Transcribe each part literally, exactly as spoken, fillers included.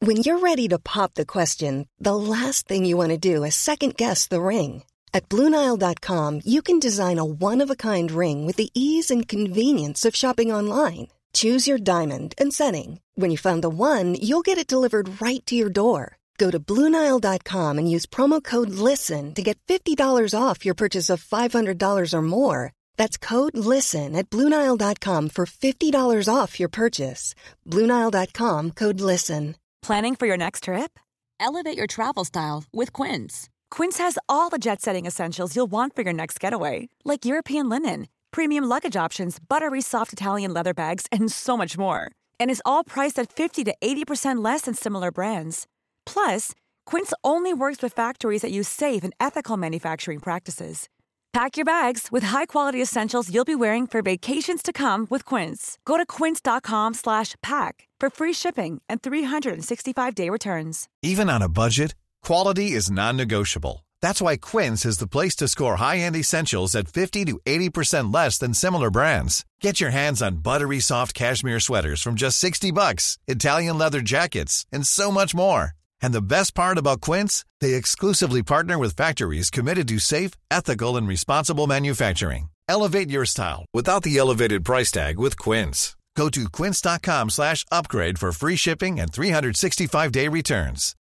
When you're ready to pop the question, the last thing you want to do is second-guess the ring. At Blue Nile dot com, you can design a one-of-a-kind ring with the ease and convenience of shopping online. Choose your diamond and setting. When you find the one, you'll get it delivered right to your door. Go to Blue Nile dot com and use promo code LISTEN to get fifty dollars off your purchase of five hundred dollars or more. That's code LISTEN at Blue Nile dot com for fifty dollars off your purchase. Blue Nile dot com, code LISTEN. Planning for your next trip? Elevate your travel style with Quince. Quince has all the jet-setting essentials you'll want for your next getaway, like European linen, premium luggage options, buttery soft Italian leather bags, and so much more. And is all priced at fifty to eighty percent less than similar brands. Plus, Quince only works with factories that use safe and ethical manufacturing practices. Pack your bags with high-quality essentials you'll be wearing for vacations to come with Quince. Go to quince.com slash pack for free shipping and three sixty-five day returns. Even on a budget, quality is non-negotiable. That's why Quince is the place to score high-end essentials at fifty to eighty percent less than similar brands. Get your hands on buttery soft cashmere sweaters from just sixty bucks, Italian leather jackets, and so much more. And the best part about Quince, they exclusively partner with factories committed to safe, ethical, and responsible manufacturing. Elevate your style without the elevated price tag with Quince. Go to quince.com slash upgrade for free shipping and three sixty-five day returns.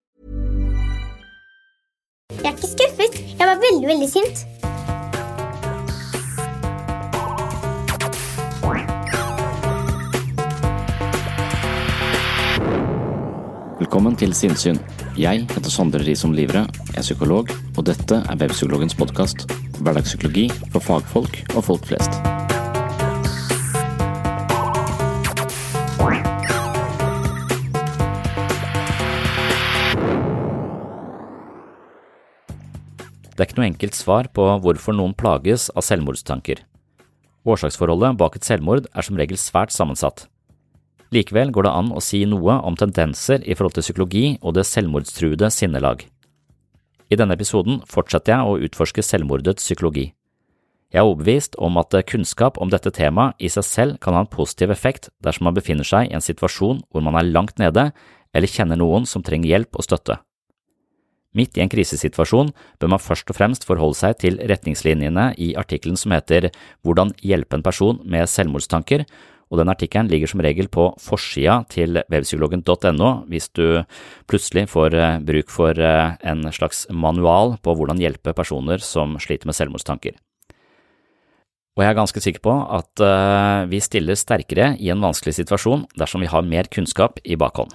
Jeg er ikke skuffet, jeg var veldig, veldig sint. Velkommen til Sinnsyn. Jeg heter Sondre Risom Livre, er psykolog, og dette er Webpsykologens podcast. Hverdagspsykologi for fagfolk og folk flest. Det er ikke noe enkelt svar på hvorfor noen plages av selvmordstanker. Årsaksforholdet bak et selvmord er som regel svært sammensatt. Likevel går det an å si noe om tendenser i forhold til psykologi og det selvmordstruede sinnelag. I denne episoden fortsetter jeg å utforske selvmordets psykologi. Jeg er overbevist om at kunnskap om dette temaet i seg selv kan ha en positiv effekt dersom man befinner seg i en situasjon hvor man er langt nede eller kjenner noen som trenger hjelp og støtte. Midt i en krisesituasjon bør man først og fremst forholde seg til retningslinjene i artikkelen som heter «Hvordan hjelpe en person med selvmordstanker», og den artikkelen ligger som regel på forsida til webpsykologen punktum no hvis du plutselig får bruk for en slags manual på hvordan hjelpe personer som sliter med selvmordstanker. Og jeg er ganske sikker på at vi stiller sterkere i en vanskelig situasjon dersom vi har mer kunnskap i bakhånd.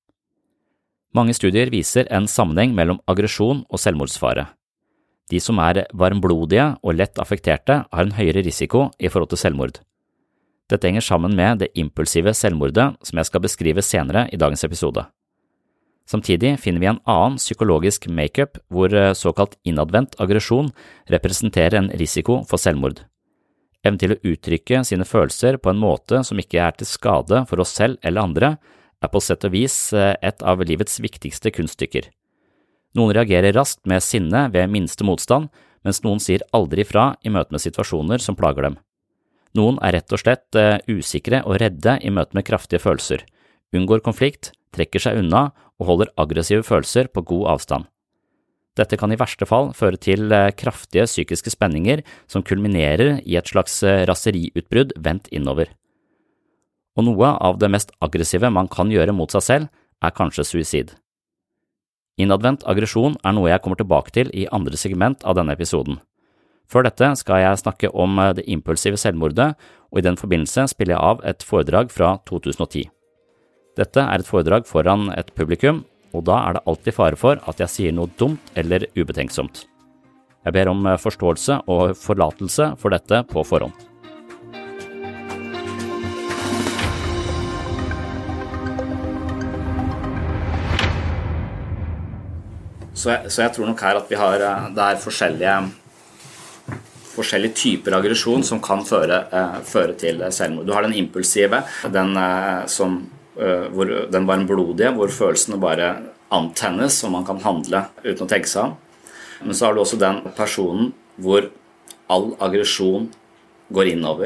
Mange studier viser en sammenheng mellom aggresjon og selvmordsfare. De som er varmblodige og lett affekterte har en høyere risiko i forhold til selvmord. Dette henger sammen med det impulsive selvmordet som jeg skal beskrive senere i dagens episode. Samtidig finner vi en annen psykologisk make-up hvor såkalt innadvendt aggresjon representerer en risiko for selvmord. Evnen til å uttrykke sine følelser på en måte som ikke er til skade for oss selv eller andre, er på sett og vis et av livets viktigste kunststykker. Noen reagerer raskt med sinne ved minste motstand, mens noen sier aldri fra i møte med situasjoner som plager dem. Noen er rett og slett usikre og redde i møte med kraftige følelser, unngår konflikt, trekker seg unna og holder aggressive følelser på god avstand. Dette kan i verste fall føre til kraftige psykiske spenninger som kulminerer i et slags raseriutbrudd vendt innover. Og noe av det mest aggressive man kan gjøre mot seg selv er kanskje suicid. Innadvendt aggresjon er noe jeg kommer tilbake til i andre segment av denne episoden. Før dette skal jeg snakke om det impulsive selvmordet, og i den forbindelse spiller jeg av et foredrag fra to tusen og ti. Dette er et foredrag foran et publikum, og da er det alltid fare for at jeg sier noe dumt eller ubetenksomt. Jeg ber om forståelse og forlatelse for dette på forhånd. Så jeg, så jeg tror nok her at vi har, det er forskjellige, forskjellige typer aggresjon som kan føre, eh, føre til selvmord. Du har den impulsive, den, eh, som, eh, hvor, den varmblodige, hvor følelsene bare antennes, og man kan handle uten å tenke seg om. Men så har du også den personen hvor all aggresjon går innover,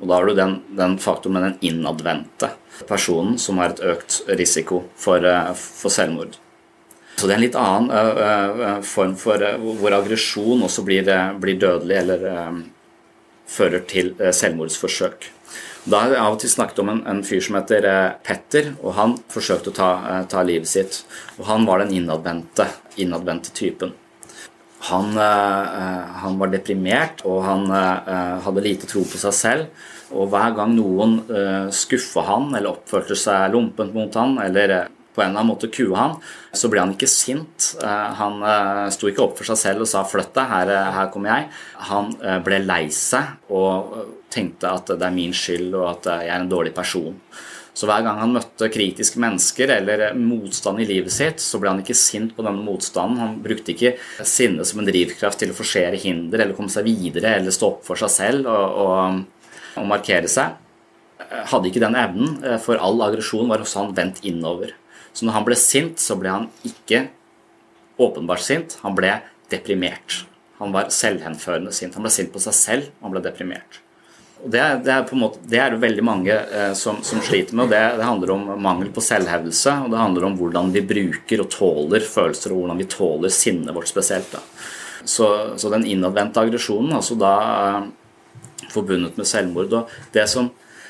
Og da har du den, den faktoren med den innadvendte personen som har et økt risiko for, for selvmord. Så det er en litt annen uh, uh, form for uh, hvor aggresjon også blir, uh, blir dødelig eller uh, fører til uh, selvmordsforsøk. Da har jeg av og til snakket om en, en fyr som heter uh, Petter, og han forsøkte å ta, uh, ta livet sitt. Og han var den innadvendte, innadvendte typen. Han, uh, han var deprimert, og han uh, hadde lite tro på seg selv. Og hver gang noen uh, skuffet han, eller oppførte seg lumpent mot han, eller uh, på en eller annen måte kue han, så ble han ikke sint. Han sto ikke opp for seg selv og sa flytt deg, her, her kommer jeg. Han ble lei seg og tenkte at det er min skyld og at jeg er en dårlig person. Så hver gang han møtte kritiske mennesker eller motstand i livet sitt, så ble han ikke sint på denne motstanden. Han brukte ikke sinne som en drivkraft til å forsere hinder eller komme seg videre eller stå opp for seg selv og, og, og markere seg. Hadde ikke den evnen, for all aggresjon var hos han vendt innover. Så når han ble sint, så ble han ikke åpenbart sint, han ble deprimert. Han var selvhenførende sint. Han ble sint på seg selv, og han ble deprimert. Og det, er, det, er på en måte, det er det veldig mange eh, som, som sliter med, og det, det handler om mangel på selvhevdelse, og det handler om hvordan vi bruker og tåler følelser, og hvordan vi tåler sinnet vårt spesielt. Da. Så, så den innadvendte aggresjonen, altså da eh, forbundet med selvmord, og det som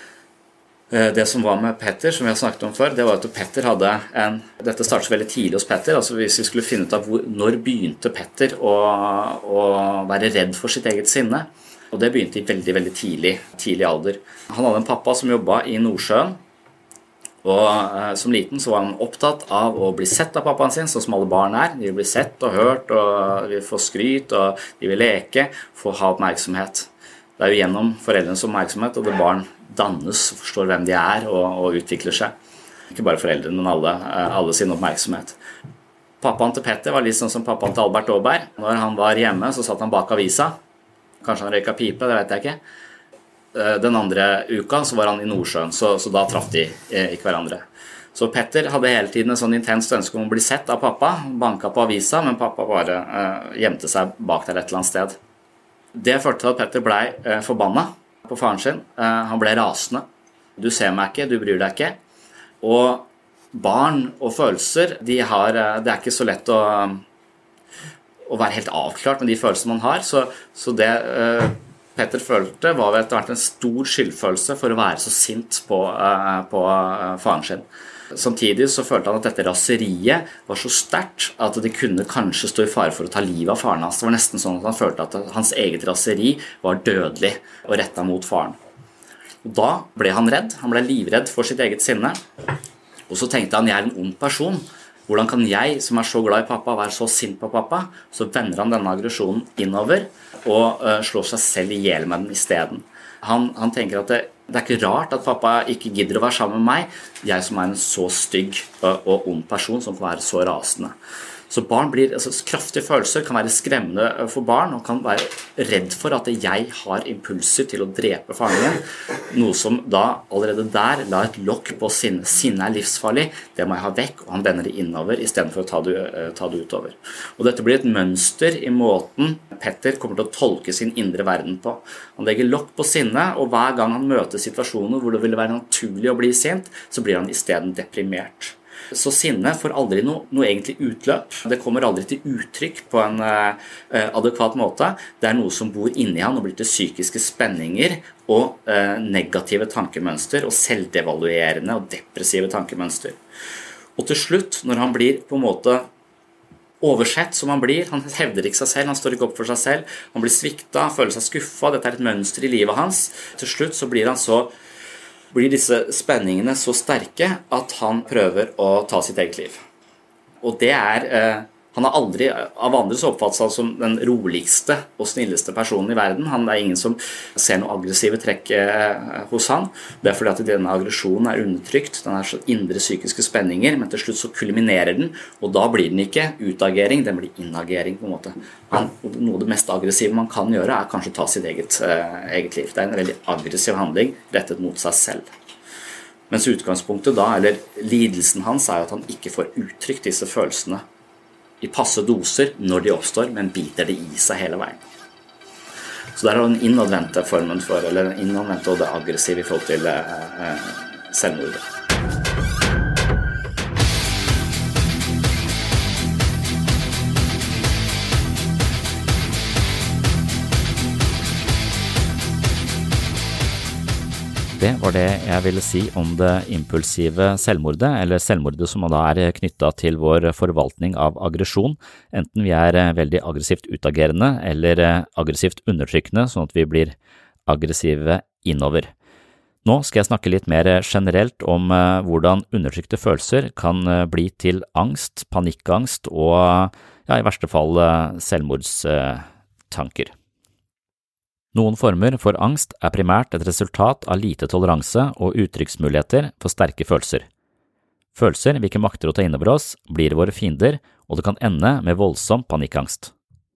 Det som var med Petter, som vi har snakket om før, det var at Petter hadde en... Dette startet veldig tidlig hos Petter, altså hvis vi skulle finne ut av hvor, når begynte Petter å, å være redd for sitt eget sinne. Og det begynte i veldig, veldig tidlig, tidlig alder. Han hadde en pappa som jobbet i Nordsjøen, og eh, som liten så var han opptatt av å bli sett av pappaen sin, sånn som alle barn er. De vil bli sett og hørt, og de vil få skryt, og de vil leke, få ha oppmerksomhet. Det er jo gjennom foreldrenes oppmerksomhet, og det barn dannes og forstår hvem de er og, og utvikler seg. Ikke bare foreldrene, men alle, alle sin oppmerksomhet. Pappaen til Petter var litt sånn som pappaen til Albert Aaberg. Når han var hjemme, så satt han bak avisa. Kanskje han røyka pipe, det vet jeg ikke. Den andre uka så var han i Nordsjøen, så, så da traff de i hverandre. Så Petter hadde hele tiden en sånn intenst ønske om å bli sett av pappa, banka på avisa, men pappa bare uh, gjemte seg bak der et eller annet sted. Det førte til at Petter ble uh, forbannet på faren sin. Uh, han ble rasende. Du ser meg ikke, du bryr deg ikke. Og barn og følelser, de har, uh, det er ikke så lett å, å være helt avklart med de følelsene man har. Så, så det uh, Petter følte var etter hvert en stor skyldfølelse for å være så sint på, uh, på uh, faren sin. Samtidig så følte han at dette raseriet var så sterkt at det kunne kanskje stå i fare for å ta livet av faren hans. Det var nesten sånn at han følte at hans eget raseri var dødelig og rettet mot faren. Og da ble han redd, han ble livredd for sitt eget sinne. Og så tenkte han, jeg er en ond person. Hvordan kan jeg, som er så glad i pappa, være så sint på pappa? Så vender han denne aggresjonen innover og uh, slår seg selv ihjel med den i stedet. Han, han tenker at det, det er ikke rart at pappa ikke gidder å være sammen med meg, jeg som er en så stygg og, og ond person som kan være så rasende. Så barn blir, altså kraftige følelser kan være skremmende for barn, og kan være redd for at jeg har impulser til å drepe faren min, noe som da allerede der la et lokk på sinne. Sinne er livsfarlig, det må jeg ha vekk, og han vender det innover i stedet for å ta det, ta det utover. Og dette blir et mønster i måten Petter kommer til å tolke sin indre verden på. Han legger lokk på sinne, og hver gang han møter situasjoner hvor det ville være naturlig å bli sint, så blir han i stedet deprimert. Så sinne får aldri noe, noe egentlig utløp. Det kommer aldri til uttrykk på en uh, adekvat måte. Det er noe som bor inni han og blir til psykiske spenninger og uh, negative tankemønster og selvdevaluerende og depressive tankemønster. Og til slutt, når han blir på en måte oversett som han blir, han hevder ikke seg selv, han står ikke opp for seg selv, han blir svikta, føler seg skuffet, dette er et mønster i livet hans. Til slutt så blir han så blir disse spenningene så sterke at han prøver å ta sitt eget liv. Og det er, eh, han har aldri av andre så oppfattet seg som den roligste og snilleste personen i verden. Han er ingen som ser noe aggressive trekk eh, hos han. Det er fordi at denne aggresjonen er undertrykt, den er så indre psykiske spenninger, men til slutt så kulminerer den, og da blir den ikke utagering, den blir inagering på en måte. Han, noe av det mest aggressive man kan gjøre er kanskje ta sitt eget, eh, eget liv. Det er en veldig aggressiv handling rettet mot seg selv. Mens utgangspunktet da, eller lidelsen hans, er at han ikke får uttrykt disse følelsene i passe doser når de oppstår, men biter det i seg hele veien. Så der har den innadvendte formen for, eller den innadvendte og det aggressive i forhold til eh, selvmord. Det var det jeg ville si om det impulsive selvmordet, eller selvmordet som da er knyttet til vår forvaltning av aggresjon, enten vi er veldig aggressivt utagerende eller aggressivt undertrykkende, sånn at vi blir aggressive innover. Nå skal jeg snakke litt mer generelt om hvordan undertrykte følelser kan bli til angst, panikkangst og ja, i verste fall selvmordstanker. Noen former for angst er primært et resultat av lite toleranse og uttrykksmuligheter for sterke følelser. Følelser vi ikke makter å ta innover oss, blir våre fiender, og det kan ende med voldsom panikkangst.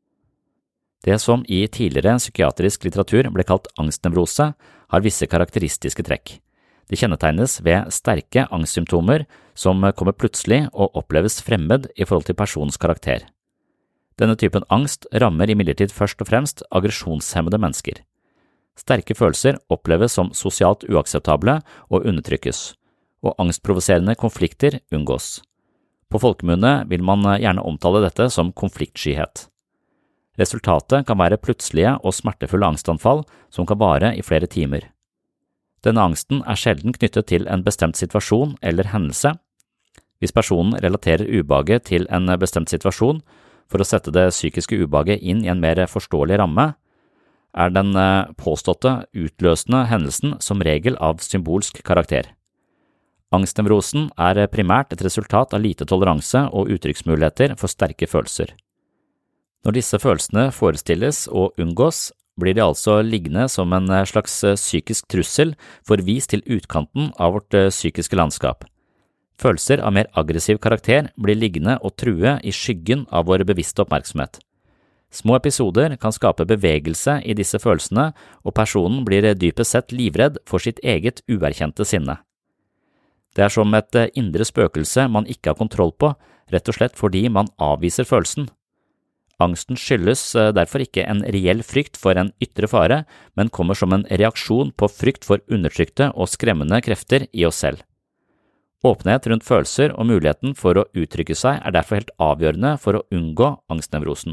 Det som i tidligere psykiatrisk litteratur ble kalt angstnevrose, har visse karakteristiske trekk. Det kjennetegnes ved sterke angstsymptomer som kommer plutselig og oppleves fremmed i forhold til personens karakter. Denne typen angst rammer imidlertid først og fremst aggresjonshemmede mennesker. Sterke følelser oppleves som sosialt uakseptable og undertrykkes, og angstprovoserende konflikter unngås. På folkemunne vil man gjerne omtale dette som konfliktskyhet. Resultatet kan være plutselige og smertefulle angstanfall som kan vare i flere timer. Denne angsten er sjelden knyttet til en bestemt situasjon eller hendelse. Hvis personen relaterer ubehaget til en bestemt situasjon, for å sette det psykiske ubehaget inn i en mer forståelig ramme, er den påståtte utløsende hendelsen som regel av symbolsk karakter. Angstnevrosen er primært et resultat av lite toleranse og uttrykksmuligheter for sterke følelser. Når disse følelsene forestilles og unngås, blir de altså liggende som en slags psykisk trussel forvist til utkanten av vårt psykiske landskap. Følelser av mer aggressiv karakter blir liggende og true i skyggen av vår bevisste oppmerksomhet. Små episoder kan skape bevegelse i disse følelsene, og personen blir dypest sett livredd for sitt eget uerkjente sinne. Det er som et indre spøkelse man ikke har kontroll på, rett og slett fordi man avviser følelsen. Angsten skyldes derfor ikke en reell frykt for en ytre fare, men kommer som en reaksjon på frykt for undertrykte og skremmende krefter i oss selv. Åpenhet rundt følelser og muligheten for å uttrykke seg er derfor helt avgjørende for å unngå angstnevrosen.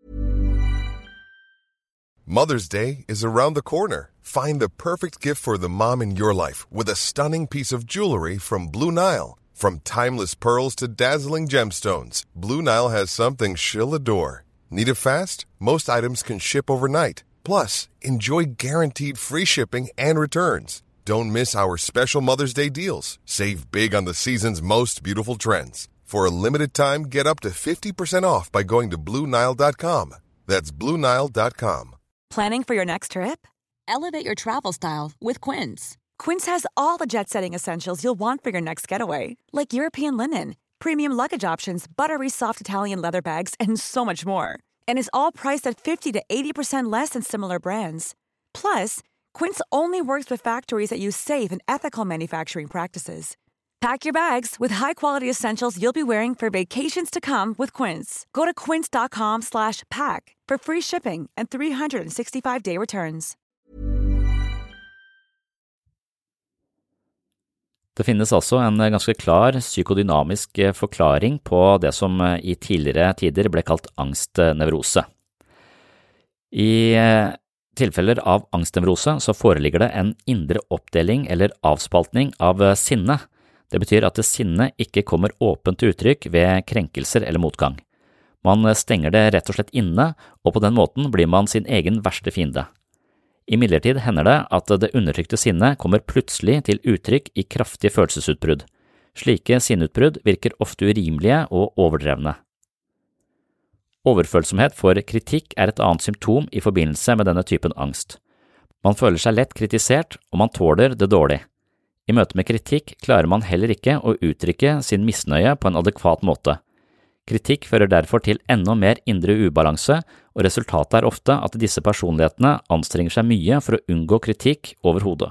Mother's Day is around the corner. Find the perfect gift for the mom in your life with a stunning piece of jewelry from Blue Nile. From timeless pearls to dazzling gemstones, Blue Nile has something she'll adore. Need it fast? Most items can ship overnight. Plus, enjoy guaranteed free shipping and returns. Don't miss our special Mother's Day deals. Save big on the season's most beautiful trends. For a limited time, get up to fifty percent off by going to Blue Nile dot com. That's Blue Nile dot com. Planning for your next trip? Elevate your travel style with Quince. Quince has all the jet-setting essentials you'll want for your next getaway, like European linen, premium luggage options, buttery soft Italian leather bags, and so much more. And is all priced at fifty to eighty percent less than similar brands. Plus, Quince only works with factories that use safe and ethical manufacturing practices. Pack your bags with high-quality essentials you'll be wearing for vacations to come with Quince. Go to quince dot com slash pack for free shipping and three sixty-five day returns. Det finnes altså en ganske klar psykodynamisk forklaring på det som i tidligere tider ble kalt angstnevrose. I tilfeller av angstnevrose så foreligger det en indre oppdeling eller avspaltning av sinne. Det betyr at det sinne ikke kommer åpent til uttrykk ved krenkelser eller motgang. Man stenger det rett og slett inne, og på den måten blir man sin egen verste fiende. Imidlertid hender det at det undertrykte sinnet kommer plutselig til uttrykk i kraftige følelsesutbrudd. Slike sinneutbrudd virker ofte urimelige og overdrevne. Overfølsomhet for kritikk er et annet symptom i forbindelse med denne typen angst. Man føler seg lett kritisert, og man tåler det dårlig. I møte med kritikk klarer man heller ikke å uttrykke sin misnøye på en adekvat måte. Kritikk fører derfor til enda mer indre ubalanse, og resultatet er ofte at disse personlighetene anstrenger seg mye for å unngå kritikk over hodet.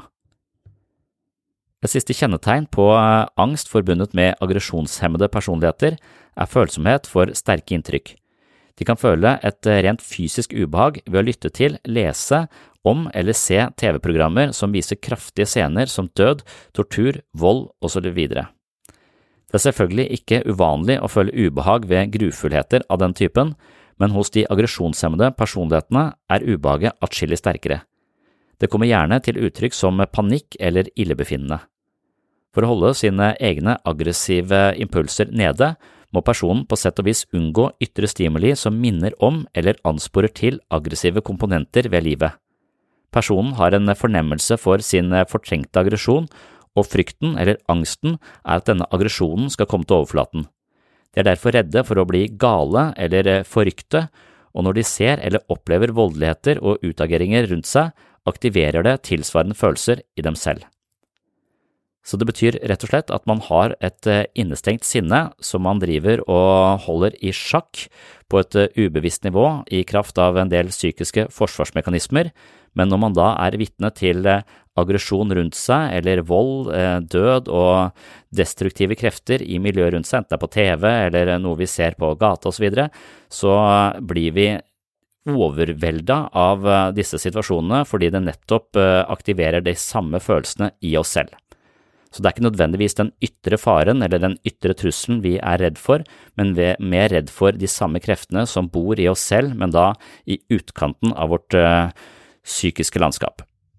Et siste kjennetegn på angst forbundet med aggresjonshemmede personligheter er følsomhet for sterke inntrykk. De kan føle et rent fysisk ubehag ved å lytte til, lese om eller se T V-programmer som viser kraftige scener som død, tortur, vold og så videre. Det er selvfølgelig ikke uvanlig å føle ubehag ved grufullheter av den typen, men hos de aggresjonshemmede personlighetene er ubehaget atskillig sterkere. Det kommer gjerne til uttrykk som panikk eller illebefinnende. For å holde sine egne aggressive impulser nede, må personen på sett og vis unngå ytre stimuli som minner om eller ansporer til aggressive komponenter ved livet. Personen har en fornemmelse for sin fortrengte aggresjon, og frykten eller angsten er at denne aggresjonen skal komme til overflaten. De er derfor redde for å bli gale eller forrykte, og når de ser eller opplever voldeligheter og utageringer rundt seg, aktiverer det tilsvarende følelser i dem selv. Så det betyr rett og slett at man har et innestengt sinne som man driver og holder i sjakk på et ubevisst nivå i kraft av en del psykiske forsvarsmekanismer, men når man da er vitne til aggresjon rundt seg, eller vold, død og destruktive krefter i miljøet rundt seg, enten det er på T V eller noe vi ser på gata og så videre, så blir vi overveldet av disse situasjonene fordi det nettopp aktiverer de samme følelsene i oss selv. Så det er ikke nødvendigvis den ytre faren eller den ytre trusselen vi er redd for, men vi er mer redd for de samme kreftene som bor i oss selv, men da i utkanten av vårt psykiske landskap.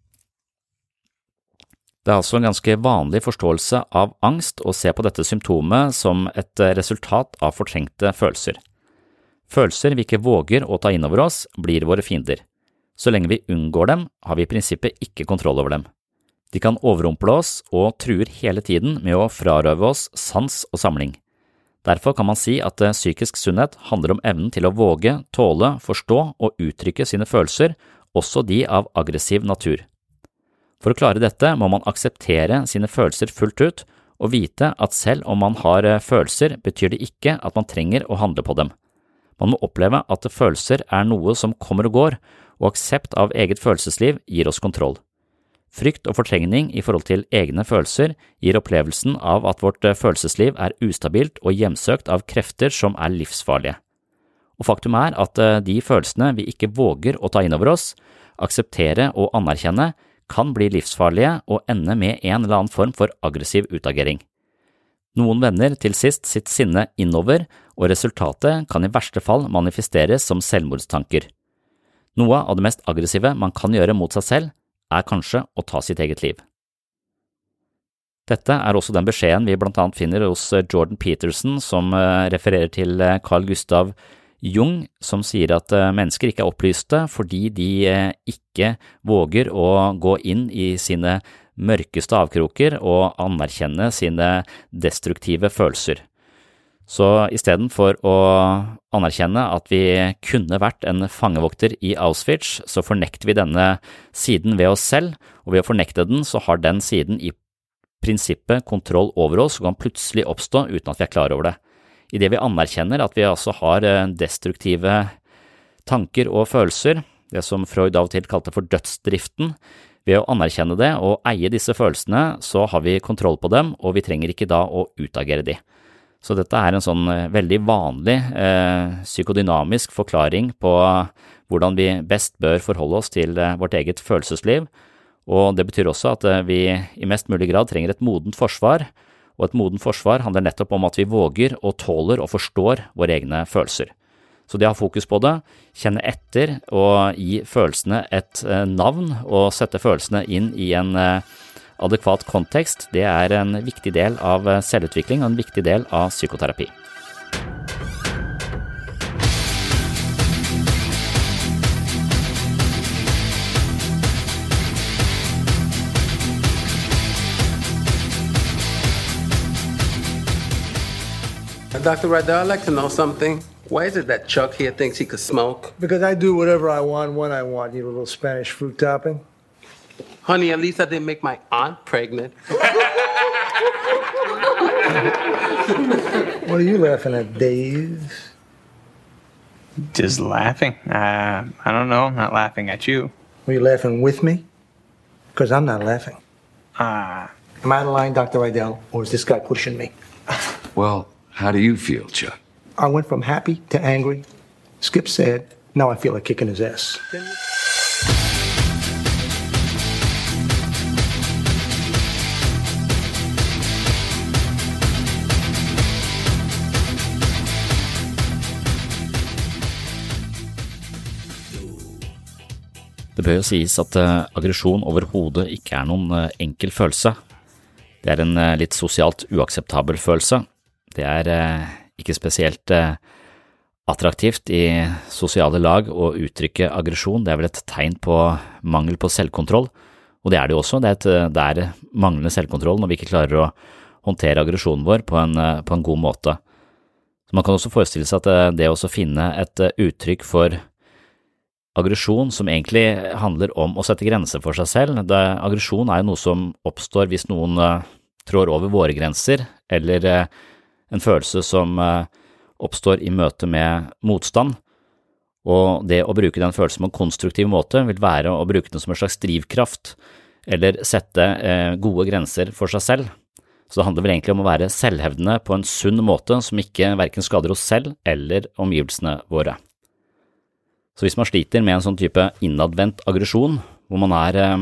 Det er altså en ganske vanlig forståelse av angst å se på dette symptomet som et resultat av fortrengte følelser. Følelser vi ikke våger å ta inn over oss, blir våre fiender. Så lenge vi unngår dem, har vi i prinsippet ikke kontroll over dem. De kan overrumple oss og truer hele tiden med å frarøve oss sans og samling. Derfor kan man si at psykisk sunnhet handler om evnen til å våge, tåle, forstå og uttrykke sine følelser, også de av aggressiv natur. For å klare dette må man akseptere sine følelser fullt ut og vite at selv om man har følelser, betyr det ikke at man trenger å handle på dem. Man må oppleve at følelser er noe som kommer og går, og aksept av eget følelsesliv gir oss kontroll. Frykt og fortrengning i forhold til egne følelser gir opplevelsen av at vårt følelsesliv er ustabilt og hjemsøkt av krefter som er livsfarlige. Og faktum er at de følelsene vi ikke våger å ta inn over oss, akseptere og anerkjenne, kan bli livsfarlige og ende med en eller annen form for aggressiv utagering. Noen vender til sist sitt sinne innover, og resultatet kan i verste fall manifesteres som selvmordstanker. Noe av det mest aggressive man kan gjøre mot seg selv, er kanskje å ta sitt eget liv. Dette er også den beskjeden vi blant annet finner hos Jordan Peterson, som refererer til Carl Gustav Jung, som sier at mennesker ikke er opplyste fordi de ikke våger å gå inn i sine mørkeste avkroker og anerkjenne sine destruktive følelser. Så i stedet for å anerkjenne at vi kunne vært en fangevokter i Auschwitz, så fornekter vi denne siden ved oss selv, og ved å fornekte den så har den siden i prinsippet kontroll over oss og kan plutselig oppstå uten at vi er klar over det. I det vi anerkjenner at vi altså har destruktive tanker og følelser, det som Freud av og til kalte for dødsdriften, ved å anerkjenne det og eie disse følelsene så har vi kontroll på dem, og vi trenger ikke da å utagere de. Så dette er en sånn veldig vanlig eh, psykodynamisk forklaring på hvordan vi best bør forholde oss til eh, vårt eget følelsesliv, og det betyr også at eh, vi i mest mulig grad trenger et modent forsvar, og et modent forsvar handler nettopp om at vi våger og tåler og forstår våre egne følelser. Så det å ha fokus på det, kjenne etter og gi følelsene et eh, navn og sette følelsene inn i en eh, adekvat kontekst, det er en viktig del av selvutvikling og en viktig del av psykoterapi. Doctor Rydell, I'd like to know something. Why is it that Chuck here thinks he could smoke? Because I do whatever I want when I want. You a little Spanish fruit topping? Honey, at least I didn't make my aunt pregnant. What are you laughing at, Dave? Just laughing. Uh, I don't know. I'm not laughing at you. Are you laughing with me? Because I'm not laughing. Uh, Am I out of line, Doctor Rydell, or is this guy pushing me? Well, how do you feel, Chuck? I went from happy to angry Skip said, now I feel like kicking his ass. Det bør jo sies at uh, aggresjon overhodet ikke er noen uh, enkel følelse. Det er en uh, litt sosialt uakseptabel følelse. Det er uh, ikke spesielt uh, attraktivt i sosiale lag å uttrykke aggresjon. Det er vel et tegn på mangel på selvkontroll, og det er det jo også. Det er, et, uh, det er manglende selvkontroll når vi ikke klarer å håndtere aggresjonen vår på en, uh, på en god måte. Så man kan også forestille seg at uh, det å finne et uh, uttrykk for aggresjon som egentlig handler om å sette grenser for seg selv. Det, aggresjon er jo noe som oppstår hvis noen uh, trår over våre grenser, eller uh, en følelse som uh, oppstår i møte med motstand. Og det å bruke den følelsen på en konstruktiv måte vil være å bruke den som en slags drivkraft, eller sette uh, gode grenser for seg selv. Så det handler vel egentlig om å være selvhevdende på en sunn måte som ikke hverken skader oss selv eller omgivelsene våre. Så hvis man sliter med en sånn type innadvendt aggresjon, hvor man er eh,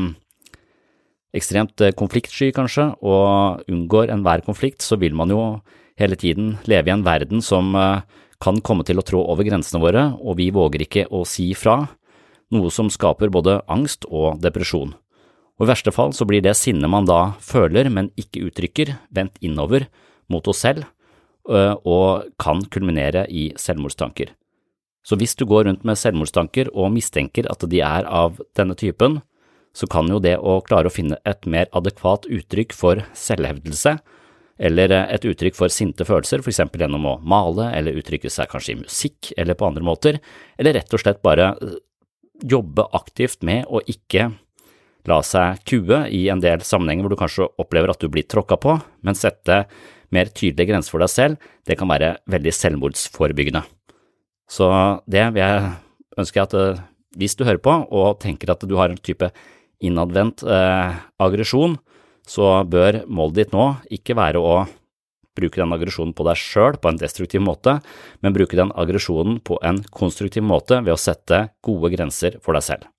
ekstremt konfliktsky kanskje, og unngår enhver konflikt, så vil man jo hele tiden leve i en verden som eh, kan komme til å trå over grensene våre, og vi våger ikke å si fra, noe som skaper både angst og depresjon. Og i verste fall så blir det sinne man da føler, men ikke uttrykker, vendt innover mot oss selv, eh, og kan kulminere i selvmordstanker. Så hvis du går rundt med selvmordstanker og mistenker at de er av denne typen, så kan jo det å klare å finne et mer adekvat uttrykk for selvhevdelse, eller et uttrykk for sinte følelser, for eksempel gjennom å male, eller uttrykke seg kanskje i musikk, eller på andre måter, eller rett og slett bare jobbe aktivt med å ikke la seg kue i en del sammenhenger hvor du kanskje opplever at du blir tråkket på, men sette mer tydelige grenser for deg selv, det kan være veldig selvmordsforebyggende. Så det vil jeg ønske at hvis du hører på og tenker at du har en type innadvendt eh, aggresjon, så bør målet ditt nå ikke være å bruke den aggresjonen på deg selv på en destruktiv måte, men bruke den aggresjonen på en konstruktiv måte ved å sette gode grenser for deg selv.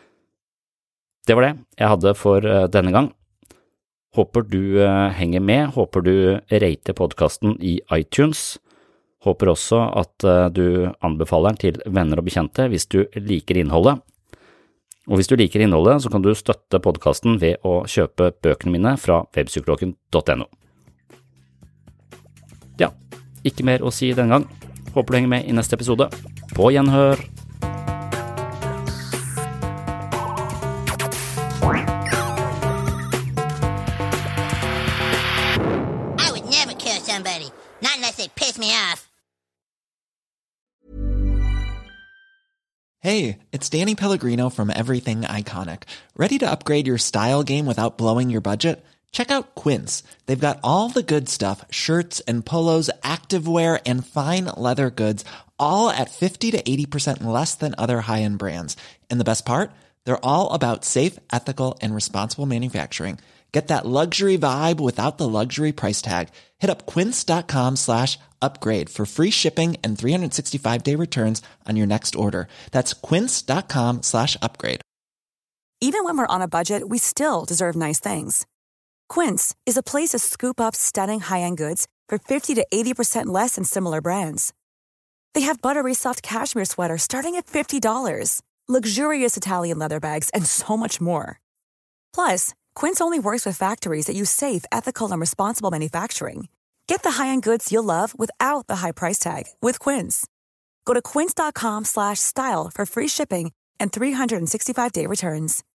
Det var det jeg hadde for eh, denne gang. Håper du eh, henger med, håper du rater podcasten i iTunes. Håper også at du anbefaler den til venner og bekjente hvis du liker innholdet. Og hvis du liker innholdet, så kan du støtte podcasten ved å kjøpe bøkene mine fra webpsykologen punktum no. Ja, ikke mer å si denne gang. Håper du henger med i neste episode. På gjenhør! I would never kill somebody, not unless they piss me off. Hey, it's Danny Pellegrino from Everything Iconic. Ready to upgrade your style game without blowing your budget? Check out Quince. They've got all the good stuff, shirts and polos, activewear, and fine leather goods, all at fifty to eighty percent less than other high-end brands. And the best part? They're all about safe, ethical, and responsible manufacturing. Get that luxury vibe without the luxury price tag. Hit up quince.com slash upgrade for free shipping and three sixty-five day returns on your next order. That's quince.com slash upgrade. Even when we're on a budget, we still deserve nice things. Quince is a place to scoop up stunning high-end goods for fifty to eighty percent less than similar brands. They have buttery soft cashmere sweaters starting at fifty dollars, luxurious Italian leather bags, and so much more. Plus, Quince only works with factories that use safe, ethical, and responsible manufacturing. Get the high-end goods you'll love without the high price tag with Quince. Go to quince.com slash style for free shipping and three sixty-five day returns.